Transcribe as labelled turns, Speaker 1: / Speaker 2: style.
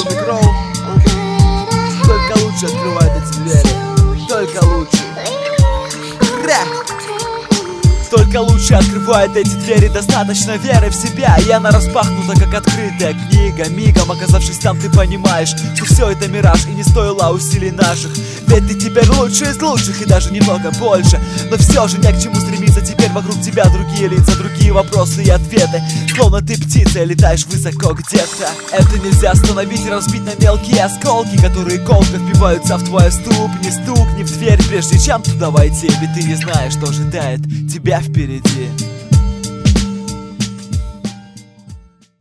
Speaker 1: Tommy Crow. Только лучше открывает эти двери. Только лучше. Только лучше открывает эти двери. Достаточно веры в себя, и она распахнута, как открытая книга. Мигом оказавшись там, ты понимаешь, что все это мираж и не стоило усилий наших. Ведь ты теперь лучший из лучших, и даже немного больше. Но все же не к чему стремиться. Теперь вокруг тебя другие лица, другие вопросы и ответы. Словно ты птица и летаешь высоко где-то. Это нельзя остановить и разбить на мелкие осколки, которые колко впиваются в твою ступни. Стукни в дверь, прежде чем туда войти, ведь ты не знаешь, что ожидает тебя впереди.